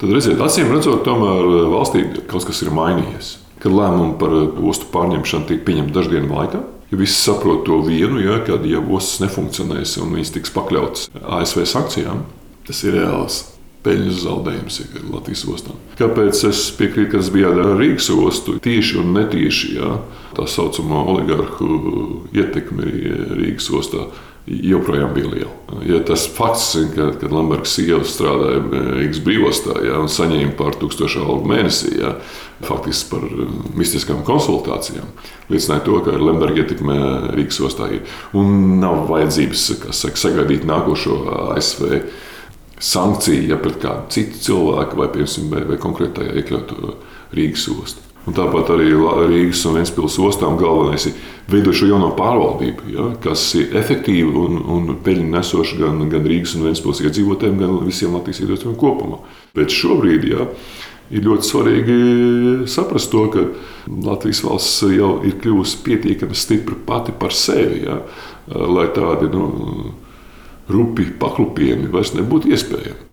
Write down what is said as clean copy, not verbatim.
Tad redziet, acīm redzot, tomēr valstī kaut kas ir mainījies. Kad lēmumi par ostu pārņemšanu tiek pieņemti dažu dienu laikā, ja visi saprot to vienu, kad ja ostas nefunkcionēs un viņas tiks pakļautas ASV sankcijām, tas ir reāls peļņas zaudējums Latvijas ostām. Kāpēc es piekrītu, ka tas bija jādara ar Rīgas ostu? Tieši un netieši, tā saucamo oligarhu ietekmi Rīgas ostā joprojām bija liela. Ja tas fakts, kad Lemberga sieva strādāja Rīgas brīvostā un saņēma par 1000 algu mēnesī, faktiski par mistiskām konsultācijām, liecināja to, ka Lemberga ietekme Rīgas ostā ir. Un nav vajadzības sagaidīt nākošo ASV sankciju, ja pret kādu citu cilvēku vai, piemēram, vai konkrētajā iekļautu Rīgas ostu. Un tāpat arī Rīgas un Ventspils ostām galvenais ir veidot šo jauno pārvaldību, kas ir efektīva un peļņu nesoša gan Rīgas un Ventspils iedzīvotājiem, gan visiem Latvijas iedzīvotājiem kopumā. Bet šobrīd ir ļoti svarīgi saprast to, ka Latvijas valsts jau ir kļuvusi pietiekami stipra pati par sevi, lai tādi rupi paklupieni vairs nebūtu iespējami.